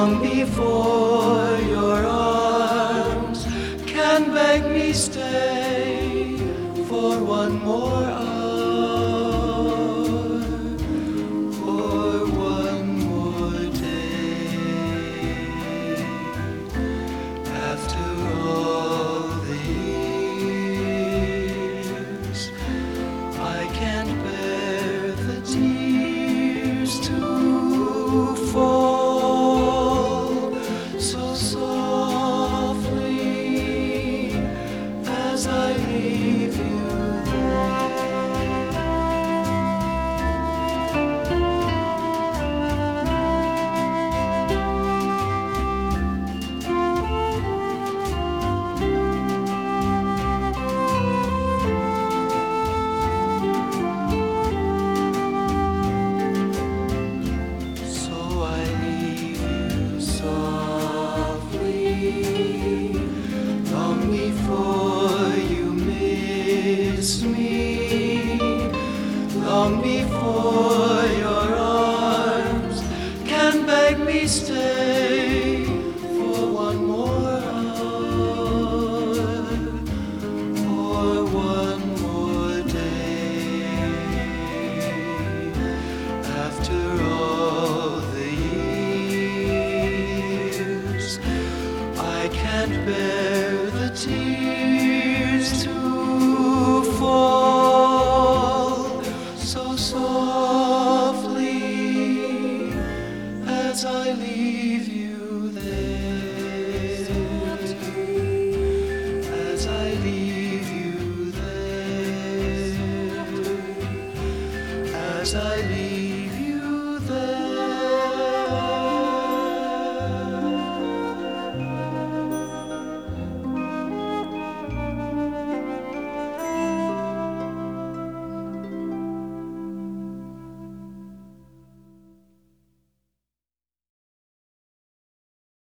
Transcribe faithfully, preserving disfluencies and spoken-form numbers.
long before your arms can beg me stay for one more hour, or one more day. After all the years, I can't bear the tears to fall so softly as I leave you before you miss me, long before your arms can beg me stay.